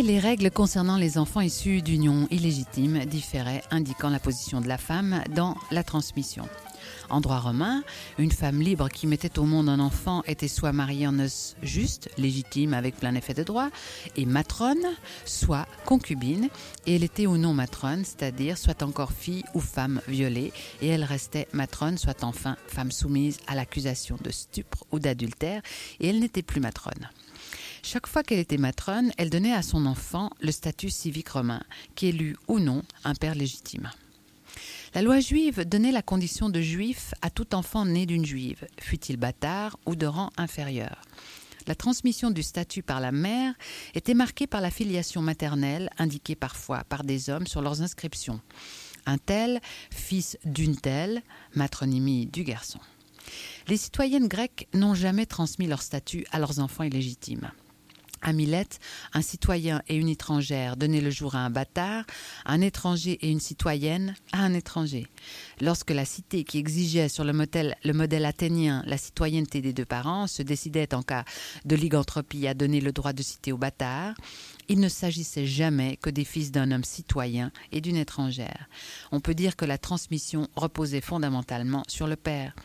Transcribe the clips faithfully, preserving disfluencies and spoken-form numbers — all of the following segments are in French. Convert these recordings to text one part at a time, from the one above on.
les règles concernant les enfants issus d'unions illégitimes différaient, indiquant la position de la femme dans la transmission. En droit romain, une femme libre qui mettait au monde un enfant était soit mariée en noces justes, légitime avec plein effet de droit, et matrone, soit concubine, et elle était ou non matrone, c'est-à-dire soit encore fille ou femme violée, et elle restait matrone, soit enfin femme soumise à l'accusation de stupre ou d'adultère, et elle n'était plus matrone. Chaque fois qu'elle était matrone, elle donnait à son enfant le statut civique romain, qu'elle eût ou non un père légitime. La loi juive donnait la condition de juif à tout enfant né d'une juive, fût-il bâtard ou de rang inférieur. La transmission du statut par la mère était marquée par la filiation maternelle, indiquée parfois par des hommes sur leurs inscriptions. Un tel, fils d'une telle, matronymie du garçon. Les citoyennes grecques n'ont jamais transmis leur statut à leurs enfants illégitimes. À Milette, un citoyen et une étrangère donnaient le jour à un bâtard, un étranger et une citoyenne à un étranger. Lorsque la cité qui exigeait sur le modèle, le modèle athénien la citoyenneté des deux parents se décidait en cas de lycanthropie à donner le droit de cité au bâtard, il ne s'agissait jamais que des fils d'un homme citoyen et d'une étrangère. On peut dire que la transmission reposait fondamentalement sur le père.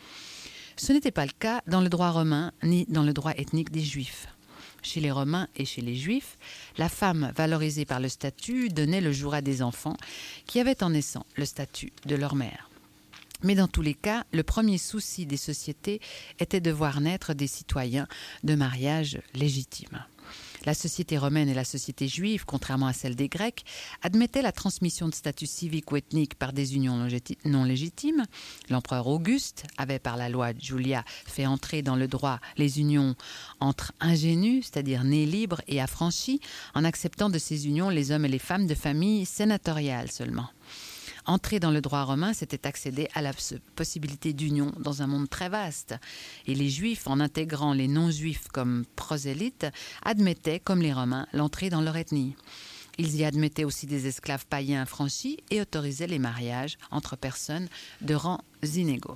Ce n'était pas le cas dans le droit romain ni dans le droit ethnique des Juifs. Chez les Romains et chez les Juifs, la femme valorisée par le statut donnait le jour à des enfants qui avaient en naissant le statut de leur mère. Mais dans tous les cas, le premier souci des sociétés était de voir naître des citoyens de mariage légitimes. La société romaine et la société juive, contrairement à celle des Grecs, admettaient la transmission de statut civique ou ethnique par des unions non légitimes. L'empereur Auguste avait, par la loi Julia, fait entrer dans le droit les unions entre ingénus, c'est-à-dire nés libres et affranchis, en acceptant de ces unions les hommes et les femmes de famille sénatoriales seulement. Entrer dans le droit romain, c'était accéder à la possibilité d'union dans un monde très vaste. Et les Juifs, en intégrant les non-Juifs comme prosélytes, admettaient, comme les Romains, l'entrée dans leur ethnie. Ils y admettaient aussi des esclaves païens affranchis et autorisaient les mariages entre personnes de rangs inégaux.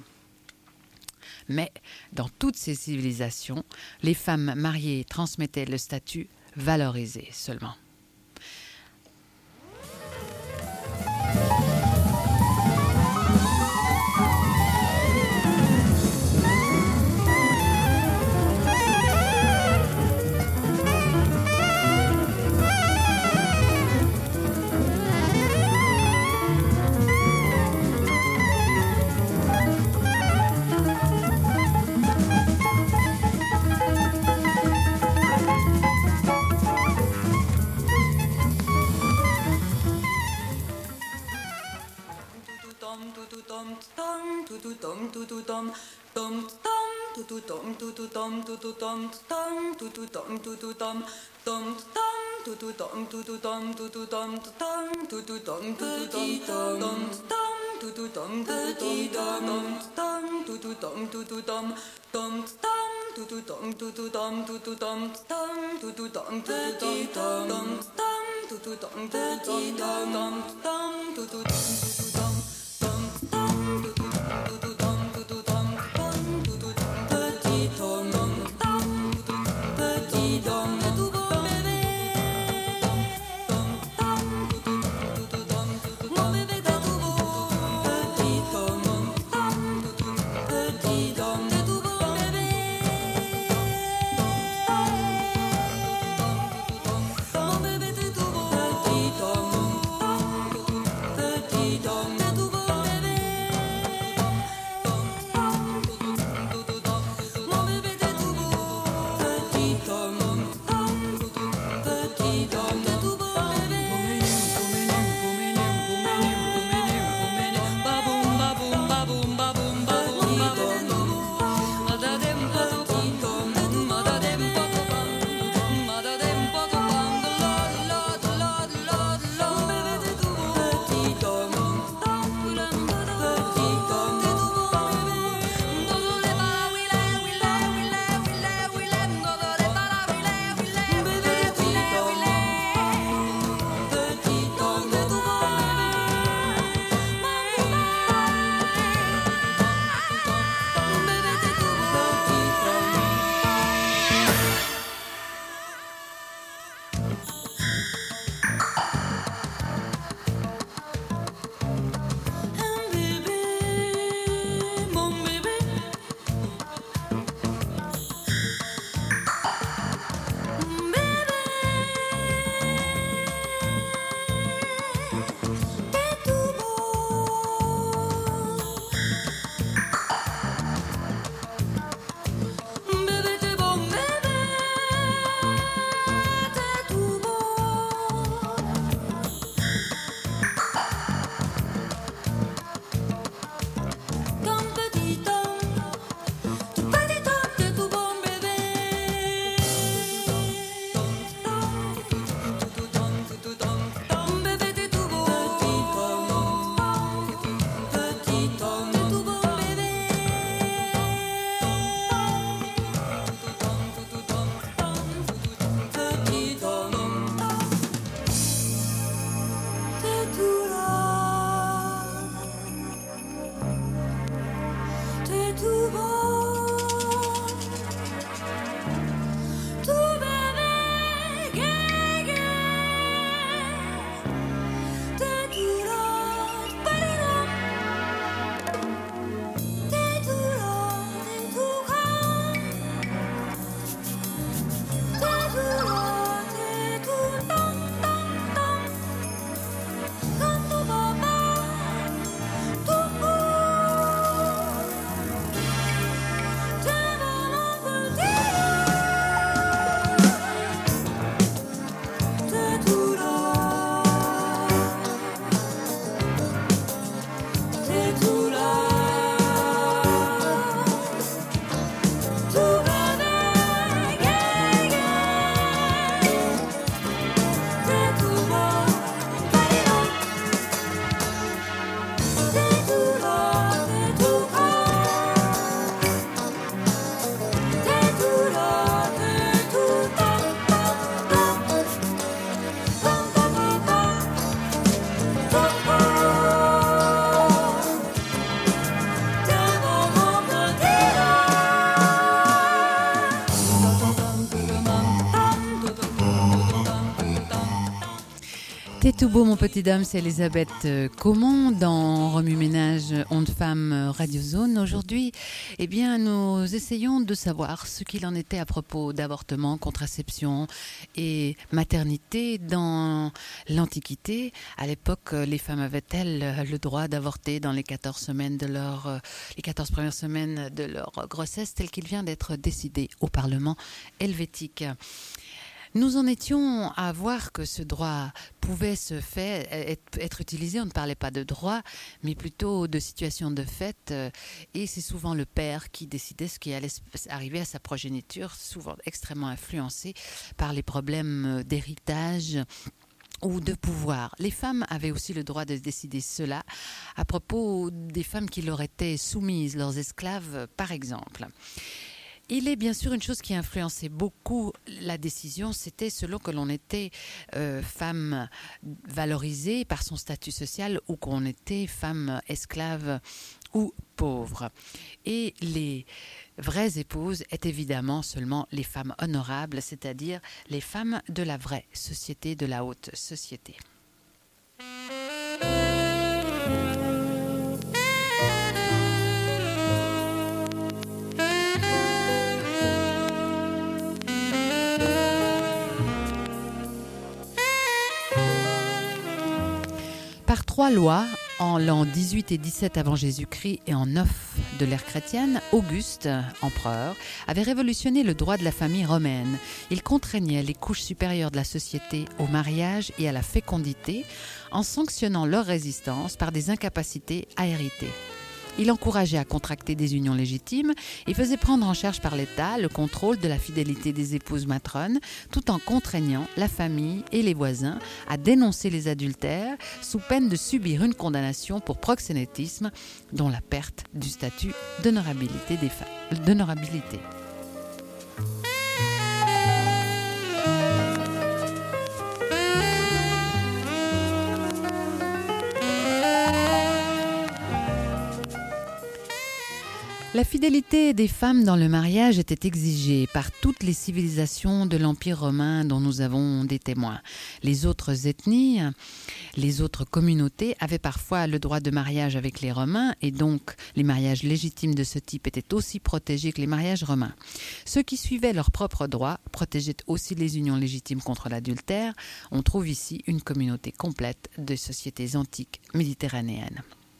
Mais, dans toutes ces civilisations, les femmes mariées transmettaient le statut valorisé seulement. T'es tout beau mon petit dame, c'est Elisabeth Caumont dans Remue Ménage Ondes Femmes Radio Zone. Aujourd'hui, eh bien, nous essayons de savoir ce qu'il en était à propos d'avortement, contraception et maternité dans l'Antiquité. À l'époque, les femmes avaient-elles le droit d'avorter dans les quatorze semaines de leur, les quatorze premières semaines de leur grossesse, tel qu'il vient d'être décidé au Parlement helvétique. Nous en étions à voir que ce droit pouvait se faire, être utilisé. On ne parlait pas de droit, mais plutôt de situation de fait. Et c'est souvent le père qui décidait ce qui allait arriver à sa progéniture, souvent extrêmement influencé par les problèmes d'héritage ou de pouvoir. Les femmes avaient aussi le droit de décider cela à propos des femmes qui leur étaient soumises, leurs esclaves par exemple. Il est bien sûr une chose qui influençait beaucoup la décision, c'était selon que l'on était euh, femme valorisée par son statut social ou qu'on était femme esclave ou pauvre. Et les vraies épouses étaient évidemment seulement les femmes honorables, c'est-à-dire les femmes de la vraie société, de la haute société. Par trois lois, en l'an dix-huit et dix-sept avant Jésus-Christ et en neuf de l'ère chrétienne, Auguste, empereur, avait révolutionné le droit de la famille romaine. Il contraignait les couches supérieures de la société au mariage et à la fécondité en sanctionnant leur résistance par des incapacités à hériter. Il encourageait à contracter des unions légitimes et faisait prendre en charge par l'État le contrôle de la fidélité des épouses matrones, tout en contraignant la famille et les voisins à dénoncer les adultères sous peine de subir une condamnation pour proxénétisme, dont la perte du statut d'honorabilité des femmes. D'honorabilité. La fidélité des femmes dans le mariage était exigée par toutes les civilisations de l'Empire romain dont nous avons des témoins. Les autres ethnies, les autres communautés avaient parfois le droit de mariage avec les Romains et donc les mariages légitimes de ce type étaient aussi protégés que les mariages romains. Ceux qui suivaient leurs propres droits protégeaient aussi les unions légitimes contre l'adultère. On trouve ici une communauté complète de sociétés antiques méditerranéennes.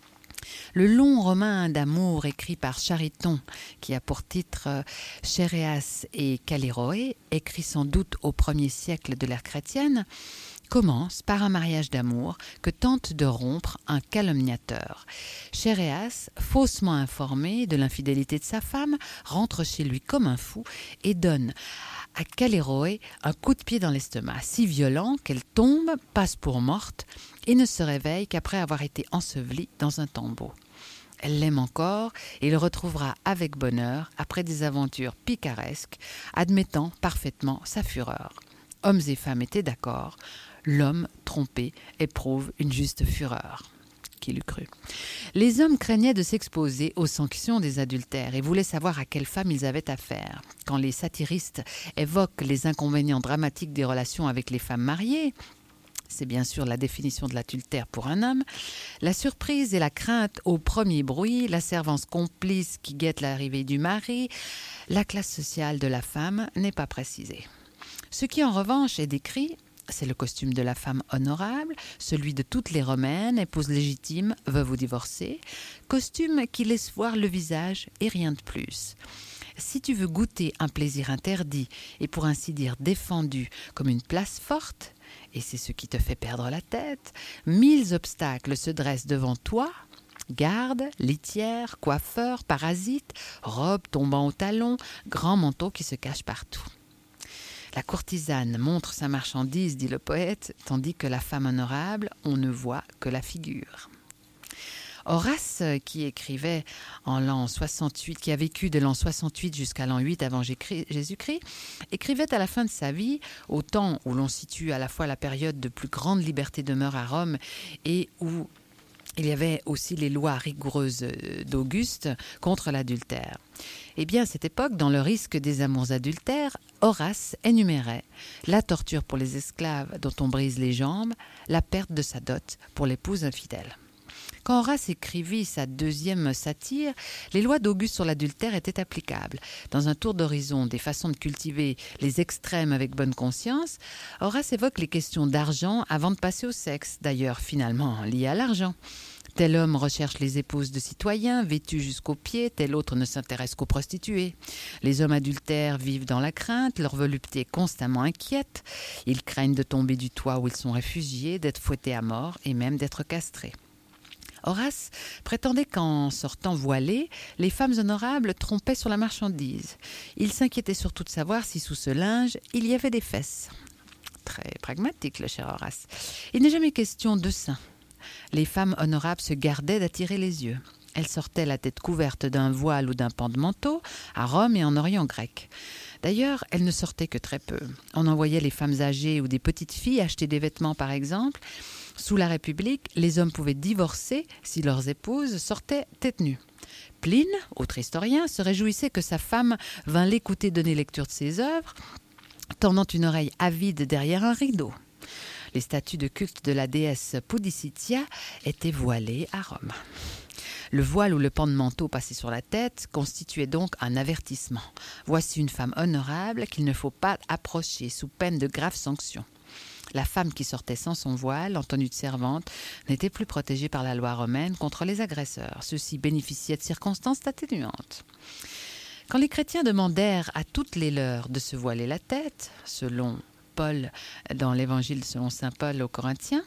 Le long roman d'amour écrit par Chariton, qui a pour titre Chéréas et Callirhoé, écrit sans doute au premier siècle de l'ère chrétienne, commence par un mariage d'amour que tente de rompre un calomniateur. Chéréas, faussement informé de l'infidélité de sa femme, rentre chez lui comme un fou et donne à Callirhoé un coup de pied dans l'estomac, si violent qu'elle tombe, passe pour morte et ne se réveille qu'après avoir été ensevelie dans un tombeau. Elle l'aime encore et le retrouvera avec bonheur après des aventures picaresques, admettant parfaitement sa fureur. Hommes et femmes étaient d'accord, l'homme trompé éprouve une juste fureur. Qui l'eût cru. Les hommes craignaient de s'exposer aux sanctions des adultères et voulaient savoir à quelle femme ils avaient affaire. Quand les satiristes évoquent les inconvénients dramatiques des relations avec les femmes mariées, c'est bien sûr la définition de l'adultère pour un homme, la surprise et la crainte au premier bruit, la servance complice qui guette l'arrivée du mari, la classe sociale de la femme n'est pas précisée. Ce qui en revanche est décrit, c'est le costume de la femme honorable, celui de toutes les romaines, épouses légitimes, veuves ou divorcées, costume qui laisse voir le visage et rien de plus. Si tu veux goûter un plaisir interdit et pour ainsi dire défendu comme une place forte, et c'est ce qui te fait perdre la tête, mille obstacles se dressent devant toi, garde, litière, coiffeur, parasite, robe tombant au talon, grand manteau qui se cache partout. La courtisane montre sa marchandise, dit le poète, tandis que la femme honorable, on ne voit que la figure. Horace, qui écrivait en l'an soixante-huit, qui a vécu de l'an soixante-huit jusqu'à l'an huit avant Jésus-Christ, écrivait à la fin de sa vie, au temps où l'on situe à la fois la période de plus grande liberté de mœurs à Rome et où Il y avait aussi les lois rigoureuses d'Auguste contre l'adultère. Eh bien, à cette époque, dans le risque des amours adultères, Horace énumérait la torture pour les esclaves dont on brise les jambes, la perte de sa dot pour l'épouse infidèle. Quand Horace écrivit sa deuxième satire, les lois d'Auguste sur l'adultère étaient applicables. Dans un tour d'horizon des façons de cultiver les extrêmes avec bonne conscience, Horace évoque les questions d'argent avant de passer au sexe, d'ailleurs finalement liées à l'argent. Tel homme recherche les épouses de citoyens, vêtus jusqu'aux pieds, tel autre ne s'intéresse qu'aux prostituées. Les hommes adultères vivent dans la crainte, leur volupté est constamment inquiète. Ils craignent de tomber du toit où ils sont réfugiés, d'être fouettés à mort et même d'être castrés. Horace prétendait qu'en sortant voilées, les femmes honorables trompaient sur la marchandise. Il s'inquiétait surtout de savoir si sous ce linge, il y avait des fesses. Très pragmatique, le cher Horace. Il n'est jamais question de seins. Les femmes honorables se gardaient d'attirer les yeux. Elles sortaient la tête couverte d'un voile ou d'un pan de manteau, à Rome et en Orient grec. D'ailleurs, elles ne sortaient que très peu. On envoyait les femmes âgées ou des petites filles acheter des vêtements, par exemple. Sous la République, les hommes pouvaient divorcer si leurs épouses sortaient tête nue. Pline, autre historien, se réjouissait que sa femme vînt l'écouter donner lecture de ses œuvres, tendant une oreille avide derrière un rideau. Les statues de culte de la déesse Pudicitia étaient voilées à Rome. Le voile ou le pan de manteau passé sur la tête constituait donc un avertissement. Voici une femme honorable qu'il ne faut pas approcher sous peine de graves sanctions. La femme qui sortait sans son voile, en tenue de servante, n'était plus protégée par la loi romaine contre les agresseurs. Ceux-ci bénéficiaient de circonstances atténuantes. Quand les chrétiens demandèrent à toutes les leurs de se voiler la tête, selon Paul dans l'évangile selon saint Paul aux Corinthiens,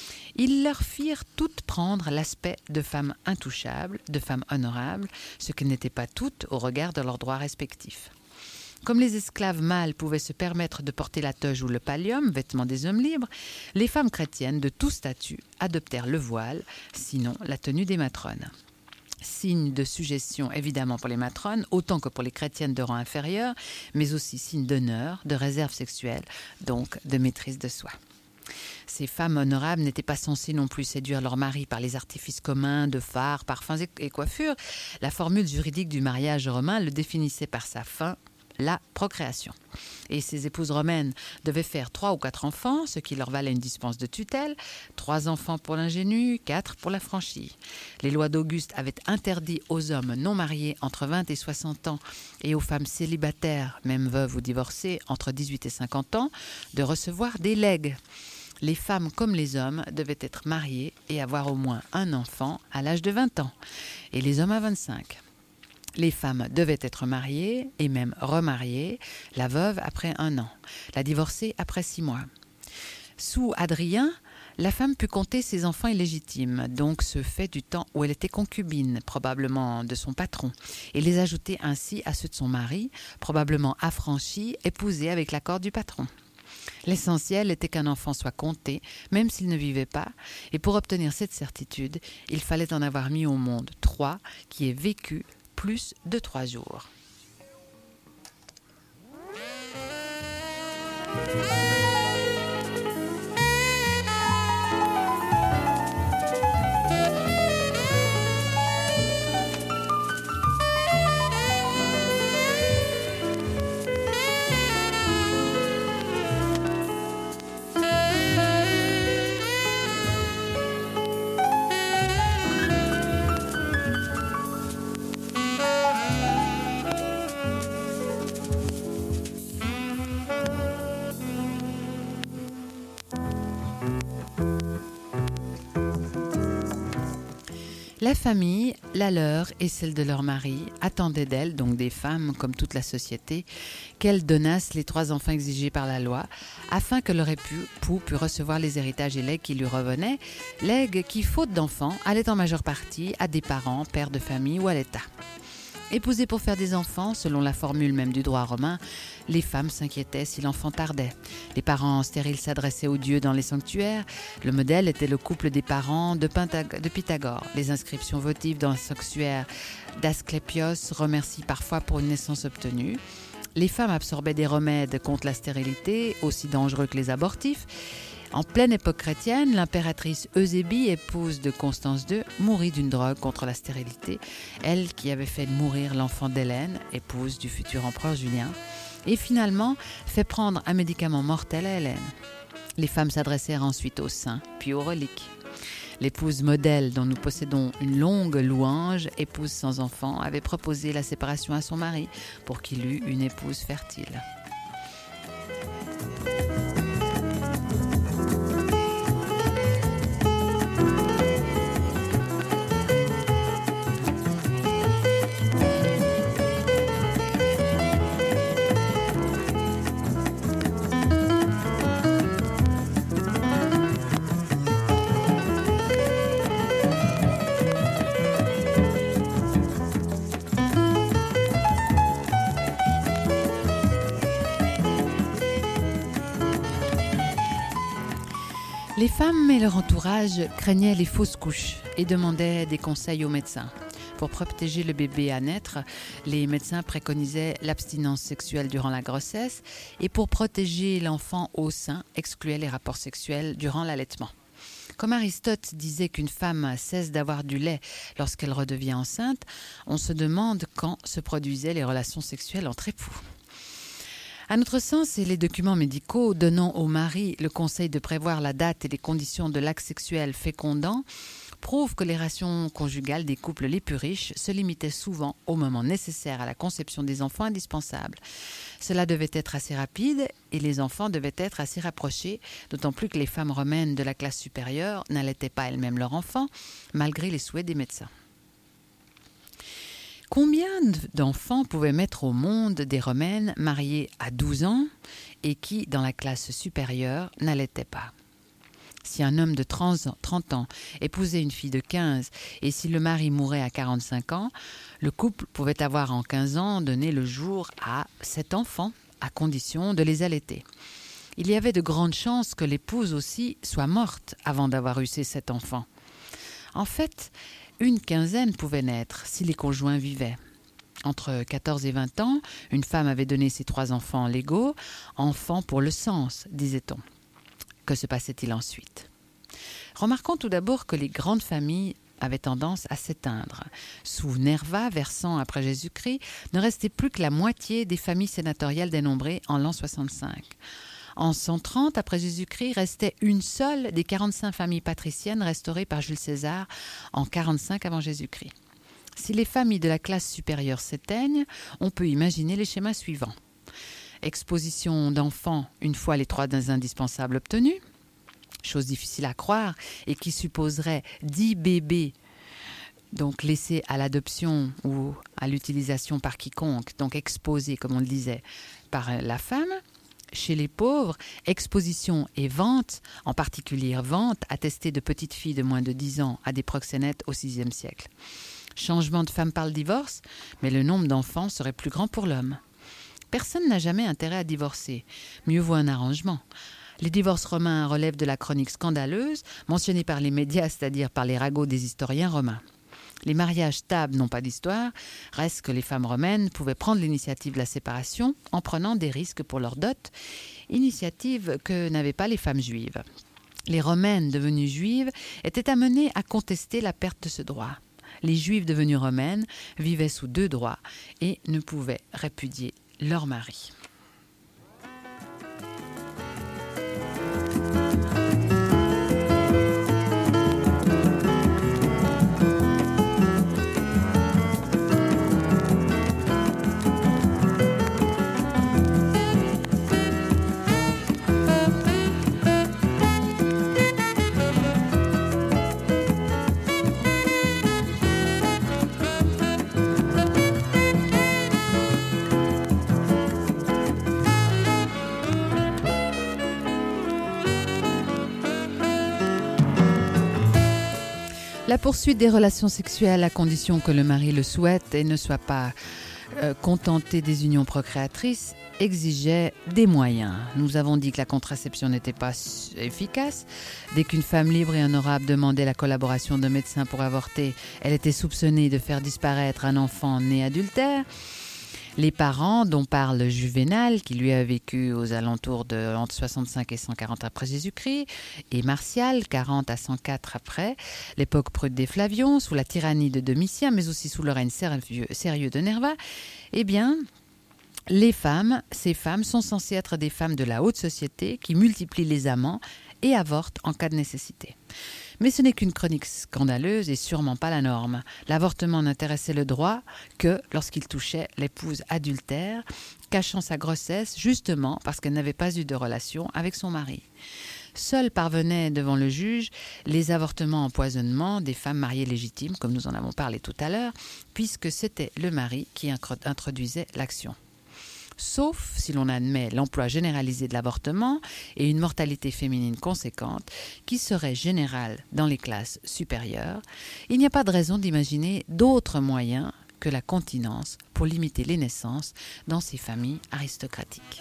ils leur firent toutes prendre l'aspect de femmes intouchables, de femmes honorables, ce qu'elles n'étaient pas toutes au regard de leurs droits respectifs. Comme les esclaves mâles pouvaient se permettre de porter la toge ou le pallium, vêtements des hommes libres, les femmes chrétiennes de tout statut adoptèrent le voile, sinon la tenue des matrones. Signe de sujétion évidemment pour les matrones, autant que pour les chrétiennes de rang inférieur, mais aussi signe d'honneur, de réserve sexuelle, donc de maîtrise de soi. Ces femmes honorables n'étaient pas censées non plus séduire leur mari par les artifices communs de fards, parfums et coiffures. La formule juridique du mariage romain le définissait par sa fin, la procréation. Et ces épouses romaines devaient faire trois ou quatre enfants, ce qui leur valait une dispense de tutelle, trois enfants pour l'ingénu, quatre pour l'affranchi. Les lois d'Auguste avaient interdit aux hommes non mariés entre vingt et soixante ans et aux femmes célibataires, même veuves ou divorcées, entre dix-huit et cinquante ans, de recevoir des legs. Les femmes comme les hommes devaient être mariées et avoir au moins un enfant à l'âge de vingt ans, et les hommes à vingt-cinq. Les femmes devaient être mariées et même remariées, la veuve après un an, la divorcée après six mois. Sous Hadrien, la femme put compter ses enfants illégitimes, donc ce fait du temps où elle était concubine, probablement de son patron, et les ajouter ainsi à ceux de son mari, probablement affranchi, épousé avec l'accord du patron. L'essentiel était qu'un enfant soit compté, même s'il ne vivait pas, et pour obtenir cette certitude, il fallait en avoir mis au monde trois qui aient vécu plus de trois jours. La famille, la leur et celle de leur mari, attendaient d'elles, donc des femmes comme toute la société, qu'elles donnassent les trois enfants exigés par la loi, afin que leur époux pût recevoir les héritages et legs qui lui revenaient, legs qui, faute d'enfants, allaient en majeure partie à des parents, pères de famille ou à l'État. Épousées pour faire des enfants, selon la formule même du droit romain, les femmes s'inquiétaient si l'enfant tardait. Les parents stériles s'adressaient aux dieux dans les sanctuaires. Le modèle était le couple des parents de, Pythag- de Pythagore. Les inscriptions votives dans le sanctuaire d'Asclépios remercient parfois pour une naissance obtenue. Les femmes absorbaient des remèdes contre la stérilité, aussi dangereux que les abortifs. En pleine époque chrétienne, l'impératrice Eusébie, épouse de Constance deux, mourit d'une drogue contre la stérilité, elle qui avait fait mourir l'enfant d'Hélène, épouse du futur empereur Julien, et finalement fait prendre un médicament mortel à Hélène. Les femmes s'adressèrent ensuite aux saints, puis aux reliques. L'épouse modèle dont nous possédons une longue louange, épouse sans enfant, avait proposé la séparation à son mari pour qu'il eût une épouse fertile. Les femmes et leur entourage craignaient les fausses couches et demandaient des conseils aux médecins. Pour protéger le bébé à naître, les médecins préconisaient l'abstinence sexuelle durant la grossesse et pour protéger l'enfant au sein, excluaient les rapports sexuels durant l'allaitement. Comme Aristote disait qu'une femme cesse d'avoir du lait lorsqu'elle redevient enceinte, on se demande quand se produisaient les relations sexuelles entre époux. À notre sens, et les documents médicaux donnant au mari le conseil de prévoir la date et les conditions de l'acte sexuel fécondant prouvent que les relations conjugales des couples les plus riches se limitaient souvent au moment nécessaire à la conception des enfants indispensables. Cela devait être assez rapide et les enfants devaient être assez rapprochés, d'autant plus que les femmes romaines de la classe supérieure n'allaitaient pas elles-mêmes leurs enfants, malgré les souhaits des médecins. Combien d'enfants pouvaient mettre au monde des Romaines mariées à douze ans et qui, dans la classe supérieure, n'allaitaient pas? Si un homme de trente ans épousait une fille de quinze et si le mari mourait à quarante-cinq ans, le couple pouvait avoir en quinze ans donné le jour à sept enfants, à condition de les allaiter. Il y avait de grandes chances que l'épouse aussi soit morte avant d'avoir eu ces sept enfants. En fait, une quinzaine pouvait naître si les conjoints vivaient. Entre quatorze et vingt ans, une femme avait donné ses trois enfants légaux, enfants pour le sens, disait-on. Que se passait-il ensuite? Remarquons tout d'abord que les grandes familles avaient tendance à s'éteindre. Sous Nerva, vers cent après Jésus-Christ, ne restait plus que la moitié des familles sénatoriales dénombrées en l'an soixante-cinq. En cent trente après Jésus-Christ, restait une seule des quarante-cinq familles patriciennes restaurées par Jules César en quarante-cinq avant Jésus-Christ. Si les familles de la classe supérieure s'éteignent, on peut imaginer les schémas suivants. Exposition d'enfants une fois les trois indispensables obtenus, chose difficile à croire et qui supposerait dix bébés donc laissés à l'adoption ou à l'utilisation par quiconque, donc exposés, comme on le disait, par la femme. Chez les pauvres, exposition et vente, en particulier vente, attestée de petites filles de moins de dix ans à des proxénètes au sixième siècle. Changement de femme par le divorce, mais le nombre d'enfants serait plus grand pour l'homme. Personne n'a jamais intérêt à divorcer. Mieux vaut un arrangement. Les divorces romains relèvent de la chronique scandaleuse, mentionnée par les médias, c'est-à-dire par les ragots des historiens romains. Les mariages stables n'ont pas d'histoire, reste que les femmes romaines pouvaient prendre l'initiative de la séparation en prenant des risques pour leur dot, initiative que n'avaient pas les femmes juives. Les romaines devenues juives étaient amenées à contester la perte de ce droit. Les juives devenues romaines vivaient sous deux droits et ne pouvaient répudier leur mari. La poursuite des relations sexuelles à condition que le mari le souhaite et ne soit pas euh, contenté des unions procréatrices exigeait des moyens. Nous avons dit que la contraception n'était pas efficace. Dès qu'une femme libre et honorable demandait la collaboration de médecins pour avorter, elle était soupçonnée de faire disparaître un enfant né adultère. Les parents dont parle Juvénal, qui lui a vécu aux alentours de entre soixante-cinq et cent quarante après Jésus-Christ, et Martial, quarante à cent quatre après, l'époque prude des Flavions, sous la tyrannie de Domitien, mais aussi sous le règne sérieux, sérieux de Nerva, eh bien, les femmes, ces femmes sont censées être des femmes de la haute société qui multiplient les amants et avortent en cas de nécessité. Mais ce n'est qu'une chronique scandaleuse et sûrement pas la norme. L'avortement n'intéressait le droit que lorsqu'il touchait l'épouse adultère, cachant sa grossesse justement parce qu'elle n'avait pas eu de relation avec son mari. Seuls parvenaient devant le juge les avortements empoisonnements des femmes mariées légitimes, comme nous en avons parlé tout à l'heure, puisque c'était le mari qui introduisait l'action. Sauf si l'on admet l'emploi généralisé de l'avortement et une mortalité féminine conséquente qui serait générale dans les classes supérieures, il n'y a pas de raison d'imaginer d'autres moyens que la continence pour limiter les naissances dans ces familles aristocratiques.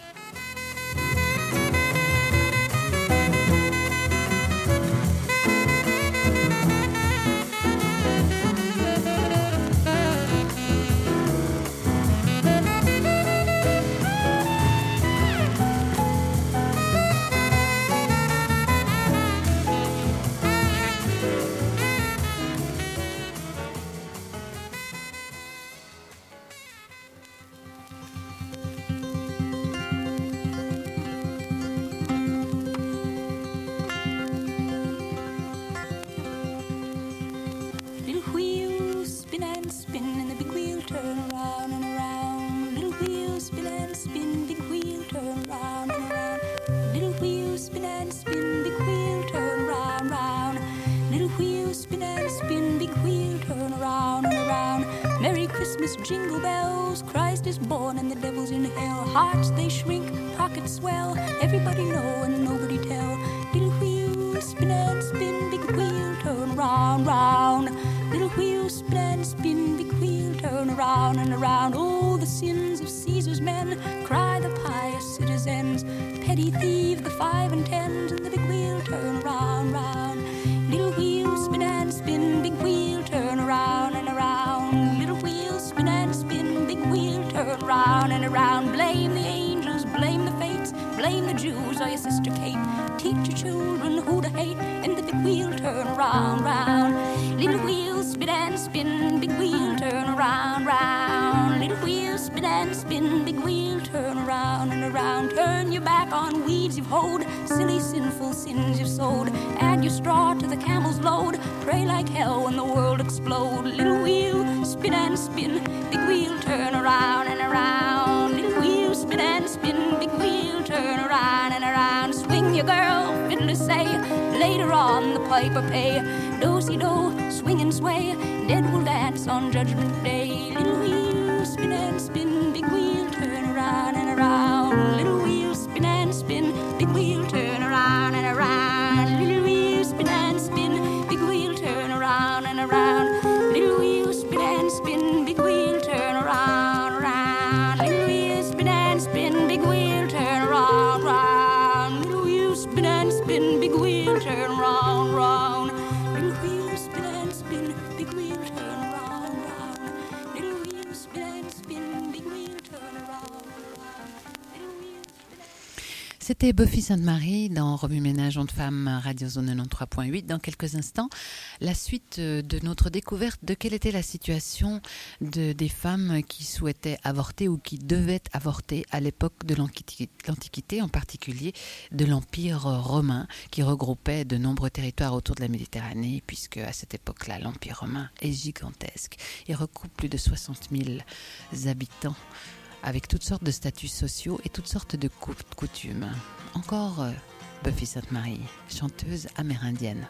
Jingle bells, Christ is born and the devil's in hell. Hearts they shrink, pockets swell, everybody know and nobody tell. Little wheel, spin and spin, big wheel, turn round, round. Little wheel, spin and spin, big wheel, turn around and around. Oh, the sins of Caesar's men, cry the pious citizens. Petty thief, the five and tens, and the big wheel, turn around, round. Little wheel, spin and spin, big wheel, turn around and around. Little wheel, spin and spin, big wheel, turn round and around. Blame the angels, blame the fates, blame the Jews or your sister Kate. Teach your children who to hate, and the big wheel, turn round, round. Little wheel, spin and spin, big wheel, turn around, round. Little wheel, spin and spin, big wheel, turn around and around. Turn your back on weeds you've hoed, silly sinful sins you've sowed. Add your straw to the camel's load, pray like hell when the world explode. Little wheel, spin and spin, big wheel, turn around and around. Little wheel, spin and spin, big wheel, turn around and around. Swing your girl, fiddler say, later on the piper pay. Do-si-do, swing and sway, dead will dance on Judgment Day. Little wheel, spin and spin, big wheel, turn around and around. Little wheel, spin and spin, big wheel, turn around and around. Little wheel, spin and spin, big wheel, turn around and around. Little wheel, spin and spin, big wheel, turn around, around. Little wheel, spin and spin, big wheel, turn around, round. Little wheel, spin and spin, big wheel, turn round, round. Little wheel, spin and spin, big wheel, turn around, round. Little wheel, spin and spin, big wheel, turn around, round. Little wheel, spin and... C'était Buffy Sainte-Marie dans Remue-Ménage Ondes Femmes, Radio Zone quatre-vingt-treize point huit. Dans quelques instants, la suite de notre découverte de quelle était la situation de, des femmes qui souhaitaient avorter ou qui devaient avorter à l'époque de l'Antiquité, en particulier de l'Empire romain, qui regroupait de nombreux territoires autour de la Méditerranée, puisque à cette époque-là, l'Empire romain est gigantesque. Il recoupe plus de soixante mille habitants, avec toutes sortes de statuts sociaux et toutes sortes de coutumes. Encore euh, Buffy Sainte-Marie, chanteuse amérindienne.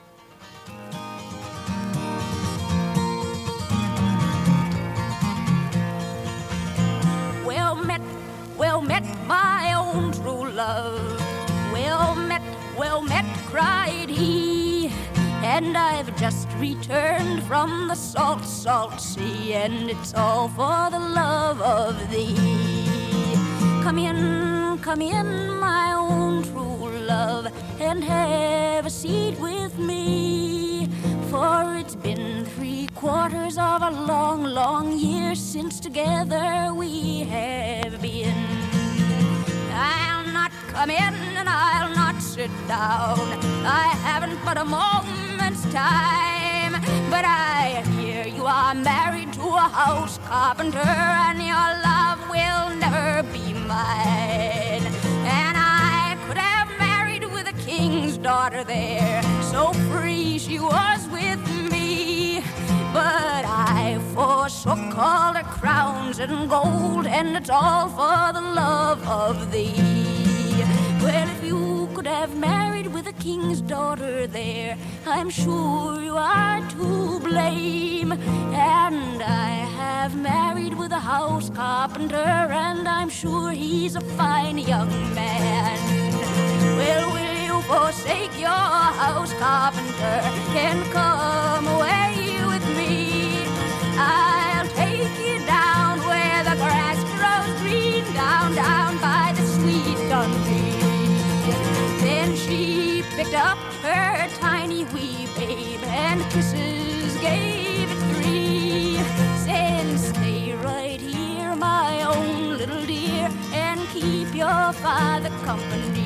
Well met, well met, my own true love. Well met, well met, cried he. And I've just returned from the salt, salt sea, and it's all for the love of thee. Come in, come in, my own true love, and have a seat with me. For it's been three quarters of a long, long year since to together we have been. I'll not come in and I'll not sit down. I haven't but a moment's time. But I hear you are married to a house carpenter, and your love will never be mine. And I could have married with a king's daughter there, so free she was with me. But I forsook all her crowns and gold, and it's all for the love of thee. Well, if you could have married with a king's daughter there, I'm sure you are to blame. And I have married with a house carpenter, and I'm sure he's a fine young man. Well, will you forsake your house carpenter and come away with me? I'll take you down where the grass grows green, down, down by the sweet Dundee. Then she picked up her tiny wee babe and kisses gave it three. Saying, stay right here, my own little dear, and keep your father company.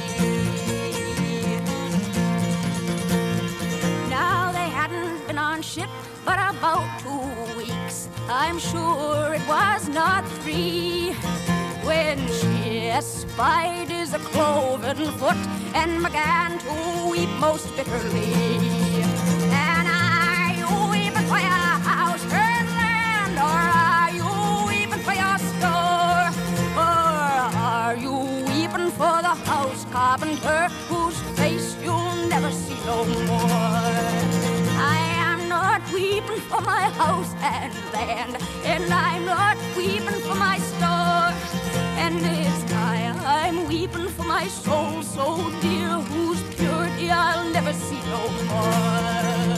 Now they hadn't been on ship but about two weeks. I'm sure it was not three, when she espied his cloven foot and began to weep most bitterly. And are you weeping for your house and land, or are you weeping for your store, or are you weeping for the house carpenter whose face you'll never see no more? I am not weeping for my house and land, and I'm not weeping for my store. And it's I, I'm weeping for my soul so dear, whose purity I'll never see no more.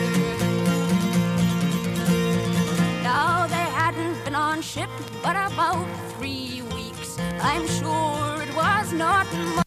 Now they hadn't been on ship but about three weeks. I'm sure it was not much.